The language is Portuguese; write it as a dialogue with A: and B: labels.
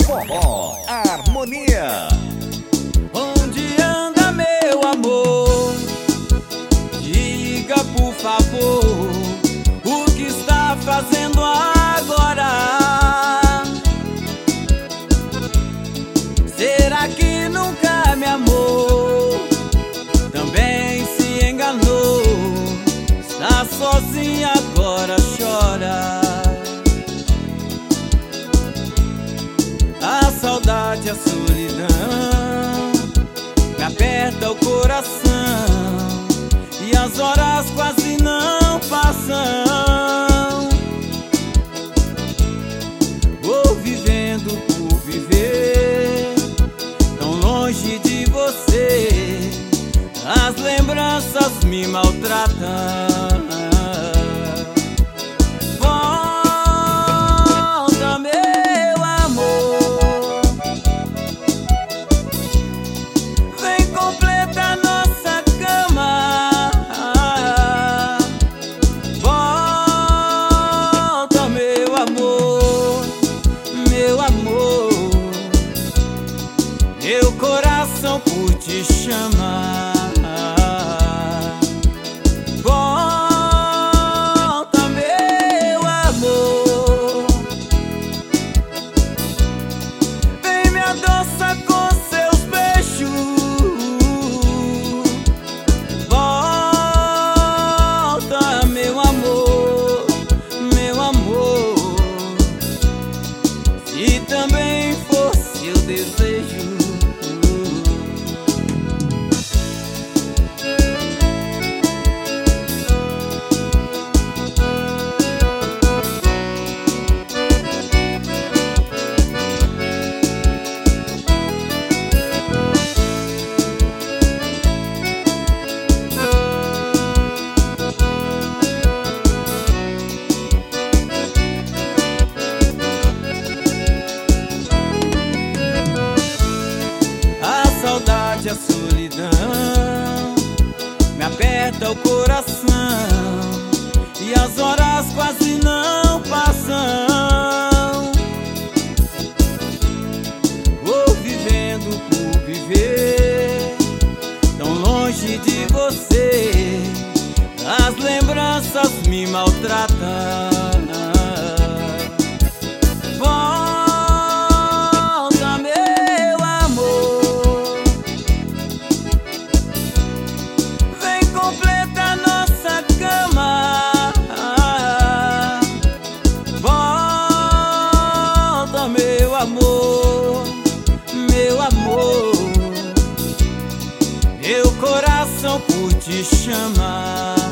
A: Forró Harmonia.
B: Onde anda meu amor? Diga por favor, o que está fazendo agora? Será que nunca me amou? Também se enganou? Está sozinha agora, chora. A saudade, a solidão me aperta o coração e as horas quase não passam. Vou vivendo por viver, tão longe de você. As lembranças me maltratam. Meu coração por te chamar. Volta, meu amor, vem me adoçar com seus beijos. Volta, meu amor, meu amor. Se também for seu desejo, a solidão me aperta o coração e as horas quase não passam. Vou vivendo por viver, tão longe de você. As lembranças me maltratam. Meu amor, meu coração por te chamar.